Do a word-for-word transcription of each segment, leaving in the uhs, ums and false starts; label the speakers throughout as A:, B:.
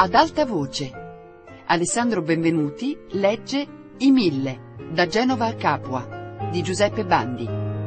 A: Ad alta voce. Alessandro Benvenuti legge I Mille, da Genova a Capua, di Giuseppe Bandi.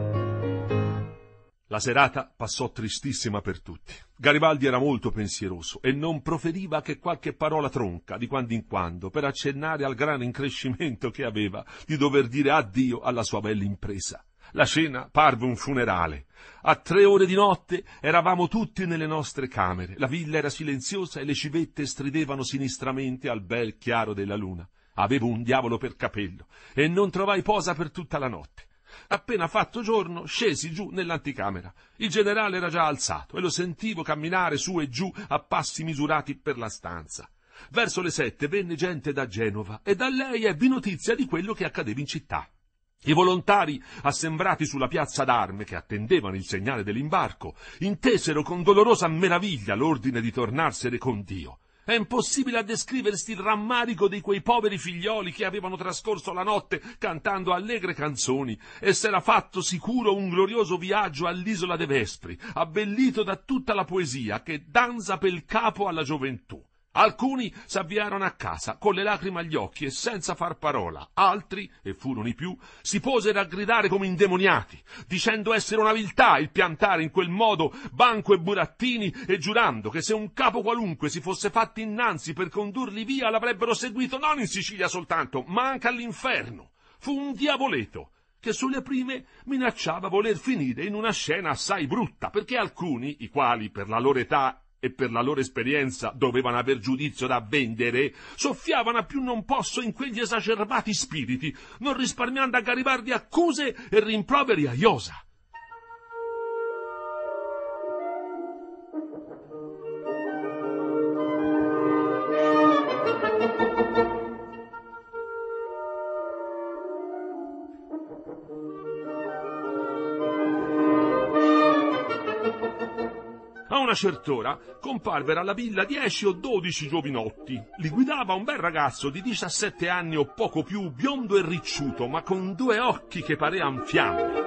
B: La serata passò tristissima per tutti. Garibaldi era molto pensieroso e non proferiva che qualche parola tronca di quando in quando per accennare al gran increscimento che aveva di dover dire addio alla sua bella impresa. La cena parve un funerale. A tre ore di notte eravamo tutti nelle nostre camere. La villa era silenziosa e le civette stridevano sinistramente al bel chiaro della luna. Avevo un diavolo per capello e non trovai posa per tutta la notte. Appena fatto giorno scesi giù nell'anticamera. Il generale era già alzato e lo sentivo camminare su e giù a passi misurati per la stanza. Verso le sette venne gente da Genova e da lei ebbi notizia di quello che accadeva in città. I volontari, assembrati sulla piazza d'arme che attendevano il segnale dell'imbarco, intesero con dolorosa meraviglia l'ordine di tornarsene con Dio. È impossibile a descriversi il rammarico di quei poveri figlioli che avevano trascorso la notte cantando allegre canzoni e s'era fatto sicuro un glorioso viaggio all'isola de Vespri, abbellito da tutta la poesia che danza pel capo alla gioventù. Alcuni s'avviarono a casa con le lacrime agli occhi e senza far parola, altri, e furono i più, si posero a gridare come indemoniati, dicendo essere una viltà il piantare in quel modo banco e burattini e giurando che se un capo qualunque si fosse fatto innanzi per condurli via l'avrebbero seguito non in Sicilia soltanto, ma anche all'inferno. Fu un diavoleto che sulle prime minacciava voler finire in una scena assai brutta, perché alcuni, i quali per la loro età e per la loro esperienza dovevano aver giudizio da vendere, soffiavano a più non posso in quegli esacerbati spiriti, non risparmiando a Garibaldi accuse e rimproveri a iosa. A una cert'ora comparvero alla villa dieci o dodici giovinotti. Li guidava un bel ragazzo di diciassette anni o poco più, biondo e ricciuto, ma con due occhi che parean fiamme.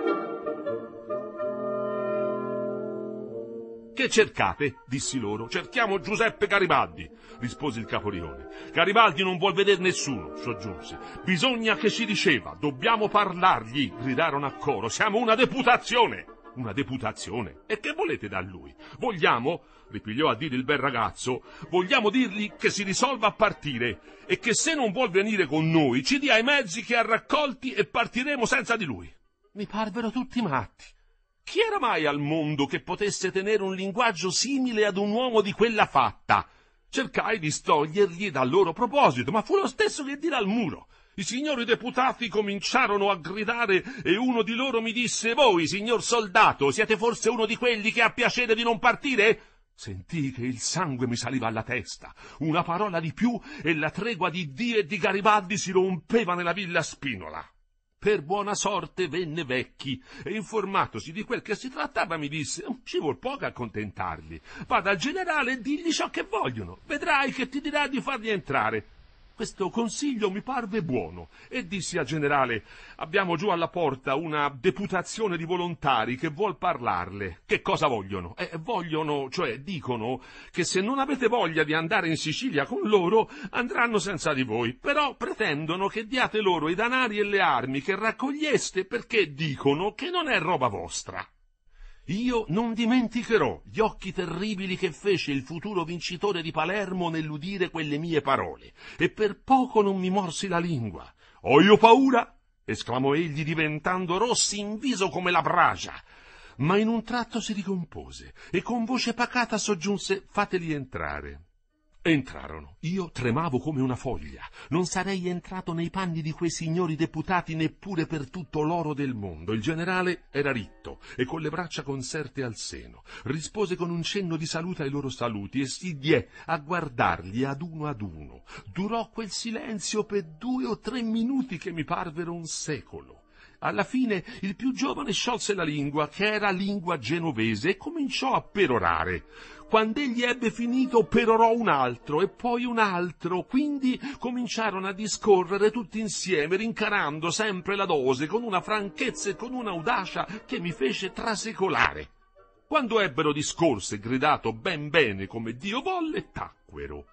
B: «Che cercate?» dissi loro. «Cerchiamo Giuseppe Garibaldi», rispose il caporione. «Garibaldi non vuol vedere nessuno», soggiunse. «Bisogna che si diceva, dobbiamo parlargli», gridarono a coro. «Siamo una deputazione». «Una deputazione? E che volete da lui?» «Vogliamo», ripigliò a dire il bel ragazzo, «vogliamo dirgli che si risolva a partire e che se non vuol venire con noi ci dia i mezzi che ha raccolti e partiremo senza di lui». Mi parvero tutti matti. Chi era mai al mondo che potesse tenere un linguaggio simile ad un uomo di quella fatta? Cercai di stogliergli dal loro proposito, ma fu lo stesso che dire al muro. I signori deputati cominciarono a gridare e uno di loro mi disse: «Voi, signor soldato, siete forse uno di quelli che ha piacere di non partire?» Sentii che il sangue mi saliva alla testa. Una parola di più e la tregua di Dio e di Garibaldi si rompeva nella villa Spinola. Per buona sorte venne Vecchi e, informatosi di quel che si trattava, mi disse: «Ci vuol poco a accontentarli. Vada al generale e digli ciò che vogliono. Vedrai che ti dirà di farli entrare». Questo consiglio mi parve buono e dissi al generale: «Abbiamo giù alla porta una deputazione di volontari che vuol parlarle. Che cosa vogliono?» Eh, vogliono, cioè dicono, che se non avete voglia di andare in Sicilia con loro, andranno senza di voi, però pretendono che diate loro i danari e le armi che raccoglieste, perché dicono che non è roba vostra». Io non dimenticherò gli occhi terribili che fece il futuro vincitore di Palermo nell'udire quelle mie parole, e per poco non mi morsi la lingua. «Ho io paura?» esclamò egli, diventando rossi in viso come la bragia. Ma in un tratto si ricompose e con voce pacata soggiunse: «Fateli entrare». Entrarono. Io tremavo come una foglia. Non sarei entrato nei panni di quei signori deputati neppure per tutto l'oro del mondo. Il generale era ritto e con le braccia conserte al seno. Rispose con un cenno di salute ai loro saluti e si diè a guardarli ad uno ad uno. Durò quel silenzio per due o tre minuti che mi parvero un secolo. Alla fine il più giovane sciolse la lingua, che era lingua genovese, e cominciò a perorare. Quando egli ebbe finito, perorò un altro e poi un altro, quindi cominciarono a discorrere tutti insieme, rincarando sempre la dose con una franchezza e con un'audacia che mi fece trasecolare. Quando ebbero discorso e gridato ben bene come Dio volle, tacquero.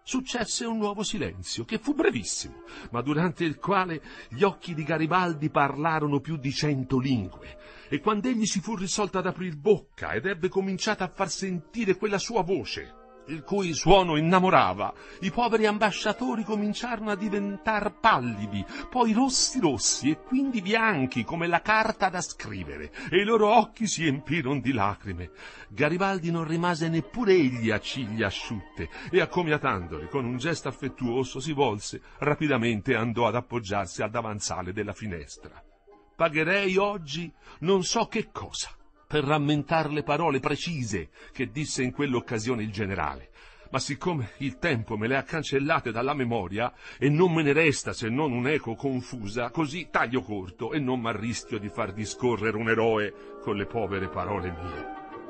B: successe un nuovo silenzio, che fu brevissimo, ma durante il quale gli occhi di Garibaldi parlarono più di cento lingue, e quando egli si fu risolto ad aprir bocca ed ebbe cominciato a far sentire quella sua voce, il cui suono innamorava, i poveri ambasciatori cominciarono a diventar pallidi, poi rossi rossi e quindi bianchi come la carta da scrivere, e i loro occhi si empirono di lacrime. Garibaldi non rimase neppure egli a ciglia asciutte, e accomiatandoli con un gesto affettuoso si volse rapidamente e andò ad appoggiarsi al davanzale della finestra. Pagherei oggi non so che cosa per rammentar le parole precise che disse in quell'occasione il generale, ma siccome il tempo me le ha cancellate dalla memoria e non me ne resta se non un'eco confusa, così taglio corto e non m'arrischio di far discorrere un eroe con le povere parole mie.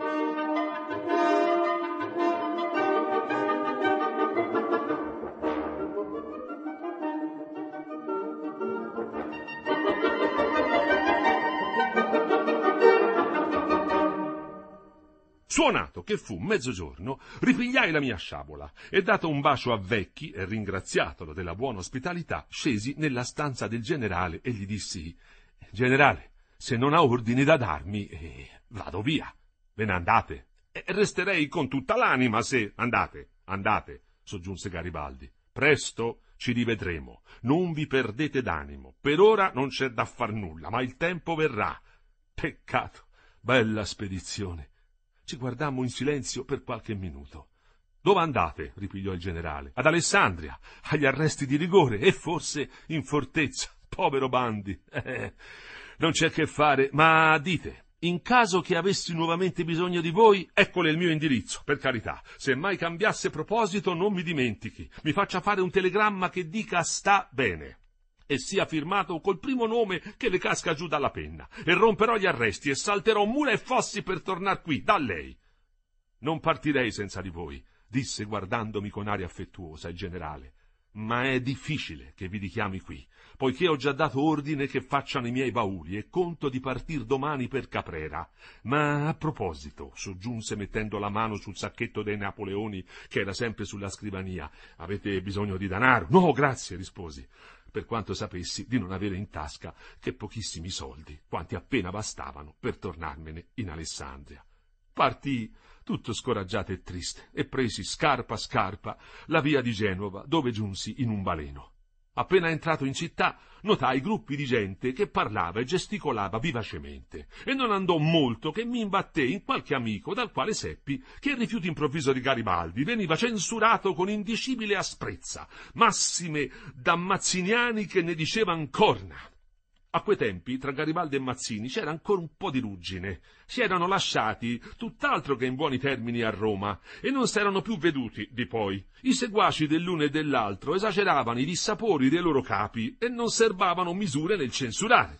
B: Suonato che fu mezzogiorno, ripigliai la mia sciabola e, dato un bacio a Vecchi e ringraziatolo della buona ospitalità, scesi nella stanza del generale e gli dissi: «Generale, se non ha ordini da darmi, eh, vado via. Ve ne andate. E resterei con tutta l'anima se... Andate, andate», soggiunse Garibaldi. «Presto ci rivedremo. Non vi perdete d'animo. Per ora non c'è da far nulla, ma il tempo verrà. Peccato, bella spedizione». Ci guardammo in silenzio per qualche minuto. «Dove andate?» ripigliò il generale. «Ad Alessandria, agli arresti di rigore e forse in fortezza. Povero Bandi. Eh, non c'è che fare, ma dite, in caso che avessi nuovamente bisogno di voi, eccole il mio indirizzo, per carità. Se mai cambiasse proposito, non mi dimentichi. Mi faccia fare un telegramma che dica sta bene e sia firmato col primo nome che le casca giù dalla penna, e romperò gli arresti e salterò mula e fossi per tornar qui, da lei». «Non partirei senza di voi», disse guardandomi con aria affettuosa il generale, «ma è difficile che vi richiami qui, poiché ho già dato ordine che facciano i miei bauli e conto di partir domani per Caprera. Ma a proposito», soggiunse mettendo la mano sul sacchetto dei Napoleoni che era sempre sulla scrivania, «avete bisogno di danaro?» «No, grazie», risposi, per quanto sapessi di non avere in tasca che pochissimi soldi, quanti appena bastavano per tornarmene in Alessandria. Partii tutto scoraggiato e triste e presi scarpa scarpa la via di Genova, dove giunsi in un baleno. Appena entrato in città, notai gruppi di gente che parlava e gesticolava vivacemente, e non andò molto che mi imbattei in qualche amico, dal quale seppi che il rifiuto improvviso di Garibaldi veniva censurato con indicibile asprezza, massime da Mazziniani che ne dicevan corna. A quei tempi, tra Garibaldi e Mazzini c'era ancora un po' di ruggine. Si erano lasciati tutt'altro che in buoni termini a Roma e non s'erano più veduti di poi. I seguaci dell'uno e dell'altro esageravano i dissapori dei loro capi e non serbavano misure nel censurare.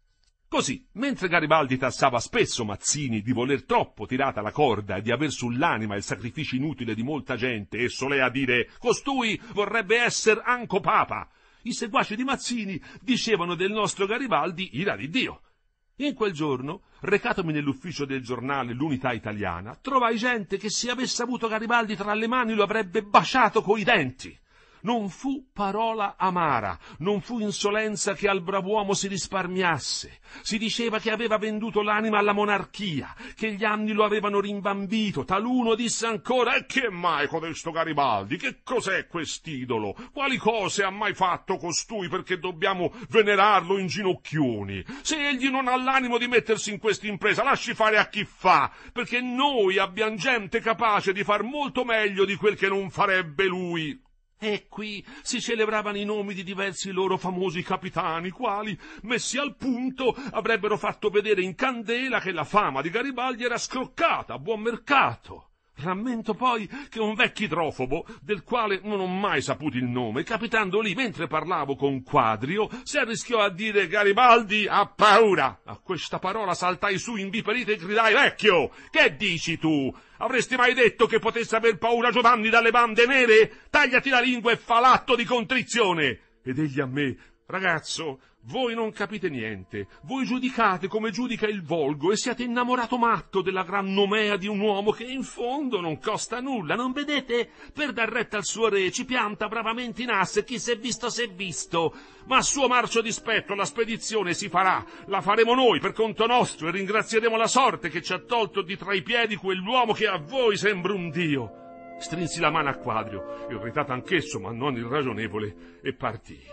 B: Così, mentre Garibaldi tassava spesso Mazzini di voler troppo tirata la corda e di aver sull'anima il sacrificio inutile di molta gente e solea dire «costui vorrebbe esser anco papa», i seguaci di Mazzini dicevano del nostro Garibaldi ira di Dio. In quel giorno, recatomi nell'ufficio del giornale L'Unità Italiana, trovai gente che se avesse avuto Garibaldi tra le mani lo avrebbe baciato coi denti. Non fu parola amara, non fu insolenza che al brav'uomo si risparmiasse. Si diceva che aveva venduto l'anima alla monarchia, che gli anni lo avevano rimbambito. Taluno disse ancora: «E che mai codesto Garibaldi? Che cos'è quest'idolo? Quali cose ha mai fatto costui perché dobbiamo venerarlo in ginocchioni? Se egli non ha l'animo di mettersi in questa impresa, lasci fare a chi fa, perché noi abbiamo gente capace di far molto meglio di quel che non farebbe lui». E qui si celebravano i nomi di diversi loro famosi capitani, quali, messi al punto, avrebbero fatto vedere in candela che la fama di Garibaldi era scroccata a buon mercato. Rammento poi che un vecchio idrofobo, del quale non ho mai saputo il nome, capitando lì mentre parlavo con Quadrio, si arrischiò a dire: «Garibaldi ha paura». A questa parola saltai su inviperito e gridai: «Vecchio, che dici tu? Avresti mai detto che potesse aver paura Giovanni dalle bande nere? Tagliati la lingua e fa l'atto di contrizione». Ed egli a me: «Ragazzo, Voi non capite niente, voi giudicate come giudica il volgo e siete innamorato matto della gran nomea di un uomo che in fondo non costa nulla, non vedete? Per dar retta al suo re ci pianta bravamente in asse, chi s'è visto s'è visto, ma a suo marcio dispetto la spedizione si farà, la faremo noi per conto nostro e ringrazieremo la sorte che ci ha tolto di tra i piedi quell'uomo che a voi sembra un dio. Strinsi la mano a Quadrio, irritato anch'esso ma non irragionevole, e partì.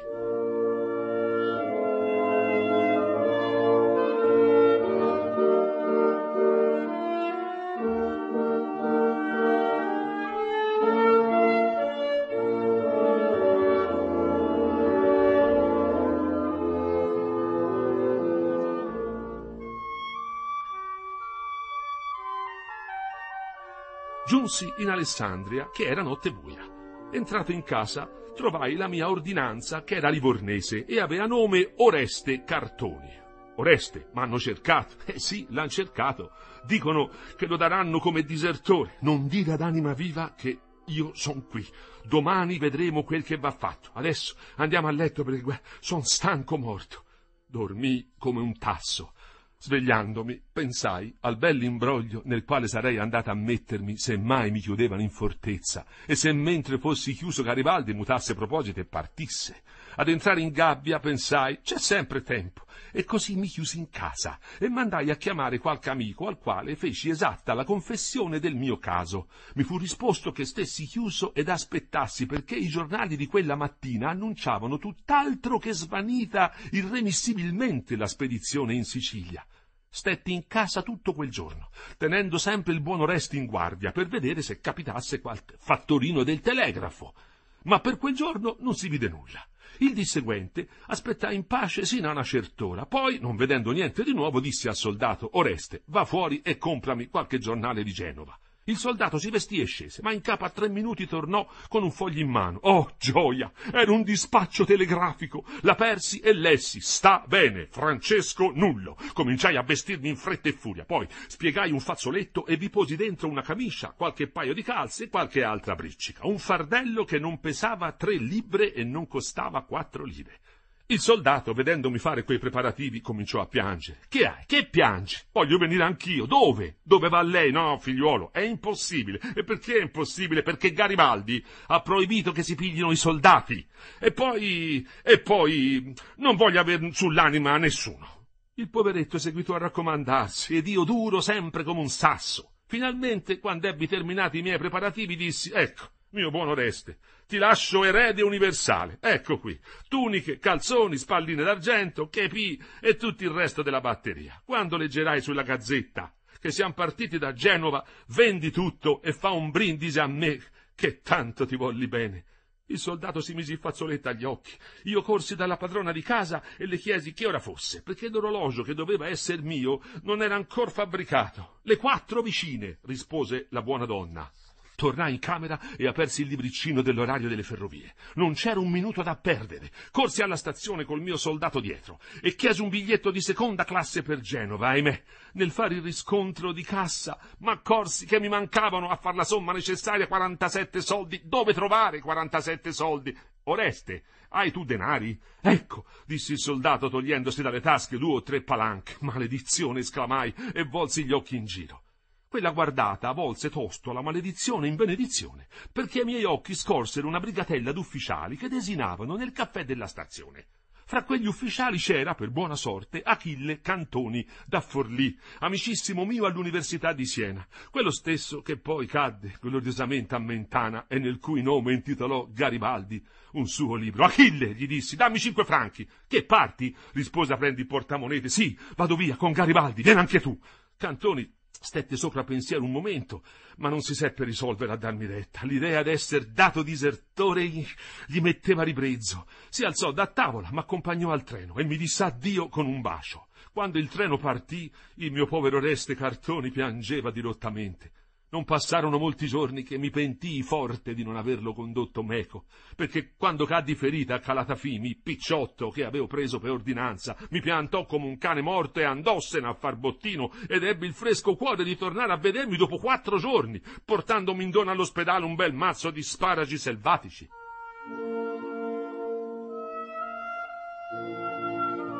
B: Giunsi in Alessandria, che era notte buia. Entrato in casa, trovai la mia ordinanza, che era livornese, e aveva nome Oreste Cartoni. Oreste, m'hanno cercato. Eh sì, l'han cercato. Dicono che lo daranno come disertore. Non dire ad anima viva che io son qui. Domani vedremo quel che va fatto. Adesso andiamo a letto perché son stanco morto. Dormii come un tasso. Svegliandomi, pensai al bell'imbroglio nel quale sarei andata a mettermi se mai mi chiudevano in fortezza e se mentre fossi chiuso Garibaldi mutasse proposito e partisse. Ad entrare in gabbia pensai, c'è sempre tempo, e così mi chiusi in casa e mandai a chiamare qualche amico al quale feci esatta la confessione del mio caso. Mi fu risposto che stessi chiuso ed aspettassi perché i giornali di quella mattina annunciavano tutt'altro che svanita irremissibilmente la spedizione in Sicilia. Stetti in casa tutto quel giorno, tenendo sempre il buon Oreste in guardia per vedere se capitasse qualche fattorino del telegrafo. Ma per quel giorno non si vide nulla. Il dì seguente aspettai in pace sino a una cert'ora, poi, non vedendo niente di nuovo, dissi al soldato: Oreste, va fuori e comprami qualche giornale di Genova. Il soldato si vestì e scese, ma in capo a tre minuti tornò con un foglio in mano. Oh, gioia! Era un dispaccio telegrafico. L'apersi e lessi: sta bene, Francesco Nullo. Cominciai a vestirmi in fretta e furia, poi spiegai un fazzoletto e vi posi dentro una camicia, qualche paio di calze e qualche altra briccica. Un fardello che non pesava tre libbre e non costava quattro lire. Il soldato, vedendomi fare quei preparativi, cominciò a piangere. Che hai? Che piangi? Voglio venire anch'io. Dove? Dove va lei? No, figliuolo, è impossibile. E perché è impossibile? Perché Garibaldi ha proibito che si piglino i soldati. E poi... e poi... non voglio aver sull'anima a nessuno. Il poveretto seguitò a raccomandarsi, ed io duro sempre come un sasso. Finalmente, quando ebbi terminati i miei preparativi, dissi: ecco, mio buon Oreste, ti lascio erede universale. Ecco qui, tuniche, calzoni, spalline d'argento, chepi e tutto il resto della batteria. Quando leggerai sulla gazzetta che siamo partiti da Genova, vendi tutto e fa un brindisi a me, che tanto ti volli bene. Il soldato si mise il fazzoletto agli occhi. Io corsi dalla padrona di casa e le chiesi che ora fosse, perché l'orologio che doveva esser mio non era ancor fabbricato. Le quattro vicine, rispose la buona donna. Tornai in camera e apersi il libricino dell'orario delle ferrovie. Non c'era un minuto da perdere. Corsi alla stazione col mio soldato dietro e chiesi un biglietto di seconda classe per Genova. Ahimè, nel fare il riscontro di cassa m'accorsi che mi mancavano a far la somma necessaria quarantasette soldi. Dove trovare quarantasette soldi? Oreste, hai tu denari? Ecco, disse il soldato togliendosi dalle tasche due o tre palanche. Maledizione, esclamai e volsi gli occhi in giro. Quella guardata volse tosto la maledizione in benedizione, perché ai miei occhi scorsero una brigatella d'ufficiali che desinavano nel caffè della stazione. Fra quegli ufficiali c'era, per buona sorte, Achille Cantoni da Forlì, amicissimo mio all'Università di Siena, quello stesso che poi cadde gloriosamente a Mentana e nel cui nome intitolò Garibaldi un suo libro. Achille, gli dissi, dammi cinque franchi. Che parti? Rispose aprendo il portamonete. Sì, vado via con Garibaldi, vieni anche tu. Cantoni stette sopra pensiero un momento, ma non si seppe risolvere a darmi retta. L'idea d'esser dato disertore gli, gli metteva ribrezzo. Si alzò da tavola, m'accompagnò al treno e mi disse addio con un bacio. Quando il treno partì, il mio povero Oreste Cartoni piangeva dirottamente. Non passarono molti giorni che mi pentii forte di non averlo condotto meco, perché quando caddi ferita a Calatafimi, Picciotto, che avevo preso per ordinanza, mi piantò come un cane morto e andossene a far bottino, ed ebbi il fresco cuore di tornare a vedermi dopo quattro giorni, portandomi in dono all'ospedale un bel mazzo di sparagi selvatici.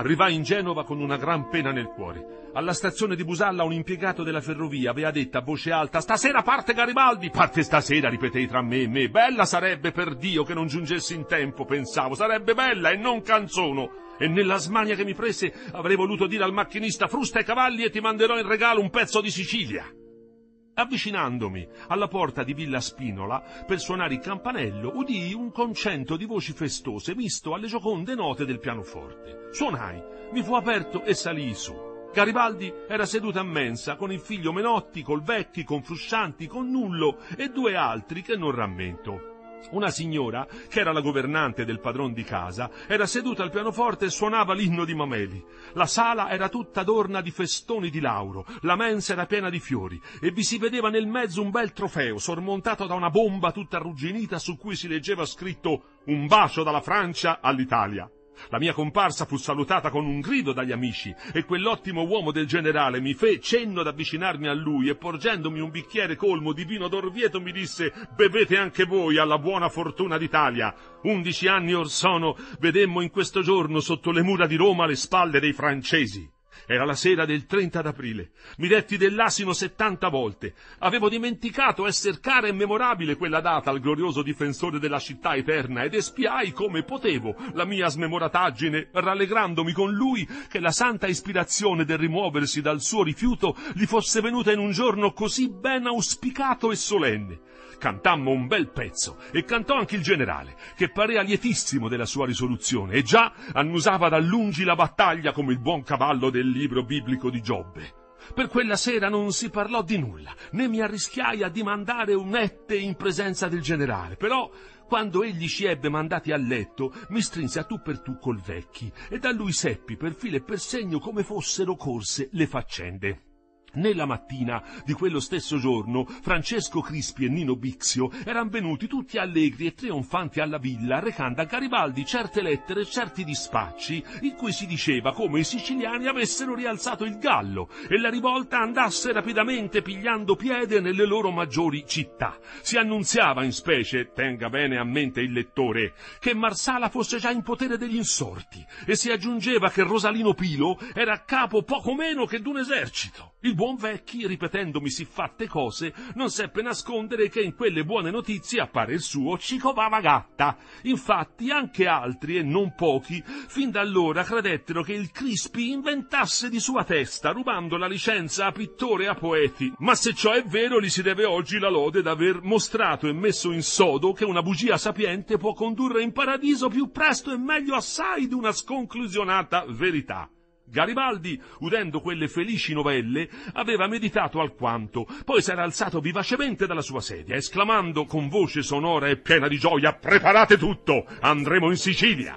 B: Arrivai in Genova con una gran pena nel cuore. Alla stazione di Busalla un impiegato della ferrovia aveva detto a voce alta: «Stasera parte Garibaldi!» «Parte stasera», ripetei tra me e me. «Bella sarebbe, per Dio, che non giungessi in tempo», pensavo. «Sarebbe bella e non canzono». E nella smania che mi prese avrei voluto dire al macchinista: «Frusta i cavalli e ti manderò in regalo un pezzo di Sicilia». Avvicinandomi alla porta di Villa Spinola per suonare il campanello, udii un concento di voci festose misto alle gioconde note del pianoforte. Suonai, mi fu aperto e salii su. Garibaldi era seduto a mensa con il figlio Menotti, col Vecchi, con Fruscianti, con Nullo e due altri che non rammento. Una signora, che era la governante del padron di casa, era seduta al pianoforte e suonava l'inno di Mameli. La sala era tutta adorna di festoni di lauro, la mensa era piena di fiori e vi si vedeva nel mezzo un bel trofeo sormontato da una bomba tutta arrugginita su cui si leggeva scritto «Un bacio dalla Francia all'Italia». La mia comparsa fu salutata con un grido dagli amici e quell'ottimo uomo del generale mi fe cenno d'avvicinarmi a lui e porgendomi un bicchiere colmo di vino d'Orvieto mi disse: «Bevete anche voi alla buona fortuna d'Italia». Undici anni or sono vedemmo in questo giorno sotto le mura di Roma le spalle dei francesi. Era la sera del trenta d'aprile. Mi detti dell'asino settanta volte. Avevo dimenticato esser cara e memorabile quella data al glorioso difensore della città eterna ed espiai come potevo la mia smemorataggine, rallegrandomi con lui che la santa ispirazione del rimuoversi dal suo rifiuto gli fosse venuta in un giorno così ben auspicato e solenne. Cantammo un bel pezzo e cantò anche il generale, che parea lietissimo della sua risoluzione e già annusava da lungi la battaglia come il buon cavallo del libro biblico di Giobbe. Per quella sera non si parlò di nulla, né mi arrischiai a dimandare un ette in presenza del generale, però quando egli ci ebbe mandati a letto mi strinse a tu per tu col Vecchi e da lui seppi per filo e per segno come fossero corse le faccende. Nella mattina di quello stesso giorno Francesco Crispi e Nino Bixio eran venuti tutti allegri e trionfanti alla villa, recando a Garibaldi certe lettere e certi dispacci in cui si diceva come i siciliani avessero rialzato il Gallo e la rivolta andasse rapidamente pigliando piede nelle loro maggiori città. Si annunziava in specie, tenga bene a mente il lettore, che Marsala fosse già in potere degli insorti e si aggiungeva che Rosalino Pilo era a capo poco meno che d'un esercito. Il buon Vecchi, ripetendomi siffatte cose, non seppe nascondere che in quelle buone notizie, a parer suo, ci covava gatta. Infatti anche altri, e non pochi, fin da allora credettero che il Crispi inventasse di sua testa, rubando la licenza a pittori e a poeti. Ma se ciò è vero, gli si deve oggi la lode d'aver mostrato e messo in sodo che una bugia sapiente può condurre in paradiso più presto e meglio assai di una sconclusionata verità. Garibaldi, udendo quelle felici novelle, aveva meditato alquanto, poi s'era alzato vivacemente dalla sua sedia, esclamando con voce sonora e piena di gioia: «Preparate tutto, andremo in Sicilia!»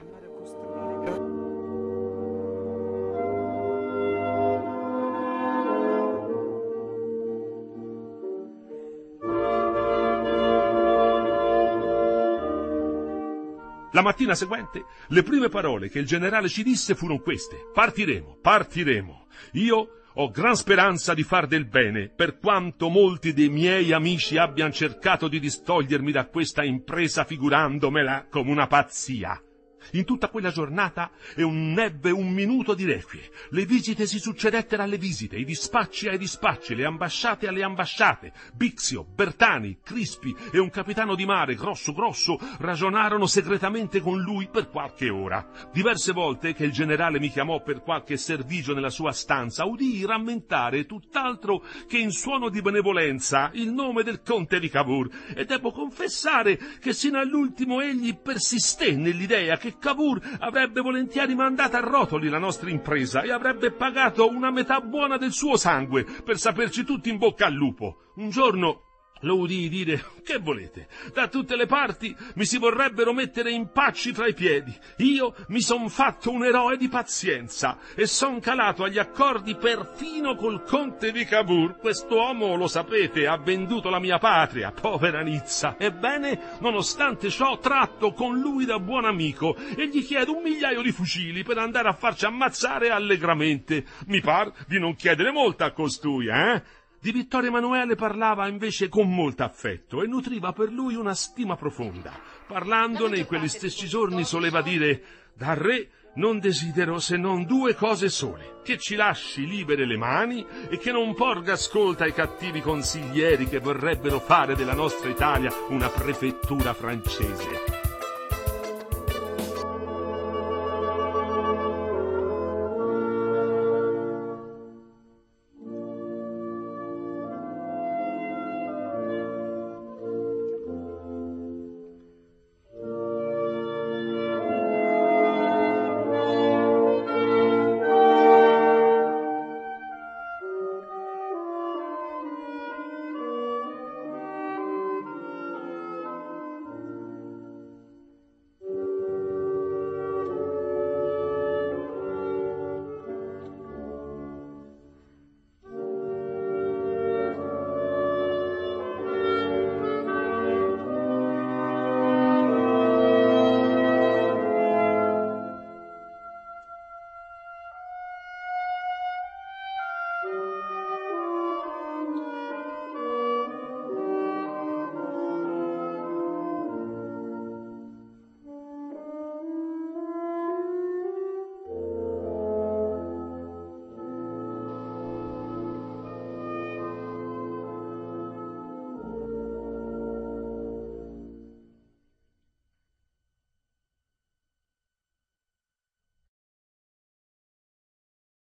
B: La mattina seguente, le prime parole che il generale ci disse furono queste: «Partiremo, partiremo. Io ho gran speranza di far del bene, per quanto molti dei miei amici abbiano cercato di distogliermi da questa impresa figurandomela come una pazzia». In tutta quella giornata e un nebbe un minuto di requie. Le visite si succedettero alle visite, i dispacci ai dispacci, le ambasciate alle ambasciate. Bixio, Bertani, Crispi e un capitano di mare grosso grosso ragionarono segretamente con lui per qualche ora. Diverse volte che il generale mi chiamò per qualche servigio nella sua stanza, udii rammentare tutt'altro che in suono di benevolenza il nome del conte di Cavour, e devo confessare che sino all'ultimo egli persisté nell'idea che Cavour avrebbe volentieri mandata a rotoli la nostra impresa e avrebbe pagato una metà buona del suo sangue per saperci tutti in bocca al lupo. Un giorno lo udii dire: «Che volete? Da tutte le parti mi si vorrebbero mettere impacci tra i piedi. Io mi son fatto un eroe di pazienza e son calato agli accordi perfino col conte di Cavour. Quest'uomo, lo sapete, ha venduto la mia patria, povera Nizza. Ebbene, nonostante ciò, tratto con lui da buon amico e gli chiedo un migliaio di fucili per andare a farci ammazzare allegramente. Mi par di non chiedere molto a costui, eh?» Di Vittorio Emanuele parlava invece con molto affetto e nutriva per lui una stima profonda. Parlandone in quegli stessi giorni soleva dire: «Da re non desidero se non due cose sole: che ci lasci libere le mani e che non porga ascolta ai cattivi consiglieri che vorrebbero fare della nostra Italia una prefettura francese.